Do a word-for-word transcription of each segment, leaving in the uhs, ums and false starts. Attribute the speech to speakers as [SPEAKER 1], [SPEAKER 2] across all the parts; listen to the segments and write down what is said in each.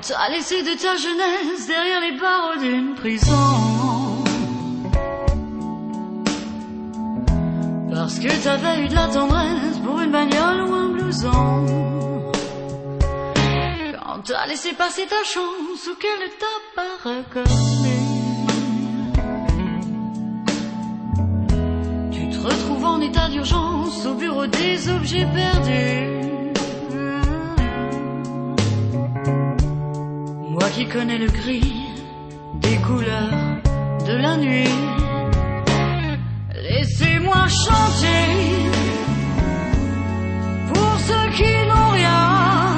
[SPEAKER 1] t'as laissé de ta jeunesse derrière les barreaux d'une prison. Parce que t'avais eu de la tendresse pour une bagnole ou un blouson. Quand t'as laissé passer ta chance ou qu'elle ne t'a pas reconnu, tu te retrouves en état d'urgence au bureau des objets perdus. Moi qui connais le gris des couleurs de la nuit, laissez-moi chanter pour ceux qui n'ont rien.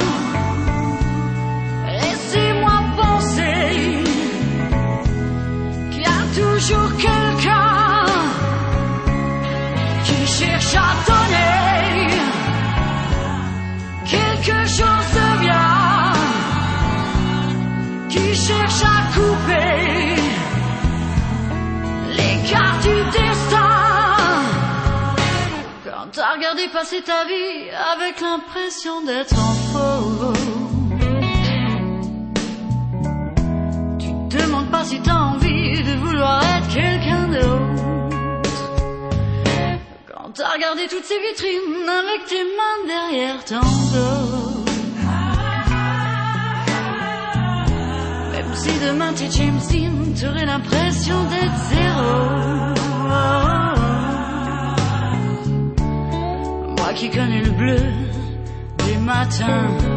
[SPEAKER 1] Laissez-moi penser qu'il y a toujours quelqu'un qui cherche à donner quelque chose de bien, qui cherche à couper les cartes du destin. Quand t'as regardé passer ta vie avec l'impression d'être en faux, tu te demandes pas si t'as envie de vouloir être quelqu'un d'autre. Quand t'as regardé toutes ces vitrines avec tes mains derrière ton dos, même si demain t'es James Dean, t'aurais l'impression d'être zéro. Moi qui connais le bleu des matins